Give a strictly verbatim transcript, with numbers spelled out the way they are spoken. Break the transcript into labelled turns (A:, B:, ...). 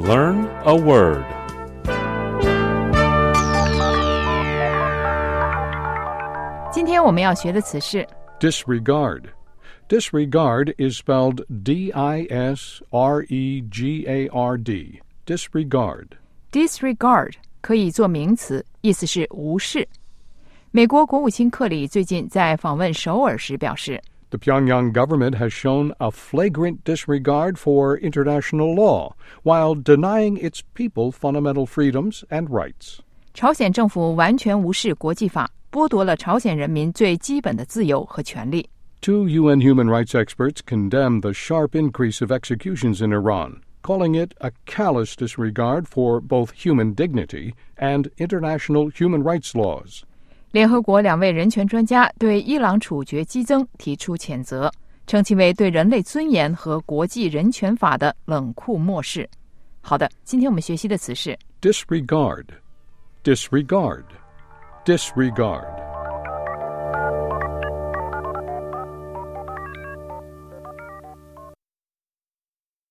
A: Learn a word.
B: Disregard. 今天我们要学的词是
C: disregard. Disregard is spelled D I S R E G A R D. Disregard.
B: Disregard 可以做名词，意思是无视。美国国务卿克里最近在访问首尔时表示
C: The Pyongyang government has shown a flagrant disregard for international law while denying its people fundamental freedoms and rights.
B: 朝鲜政府完全无视国际法，剥夺了朝鲜人民最基本的自由和权利。
C: Two U N human rights experts condemned the sharp increase of executions in Iran, calling it a callous disregard for both human dignity and international human rights laws.
B: 联合国两位人权专家对伊朗处决激增提出谴责，称其为对人类尊严和国际人权法的冷酷漠视。好的，今天我们学习的词是
C: disregard, disregard, disregard.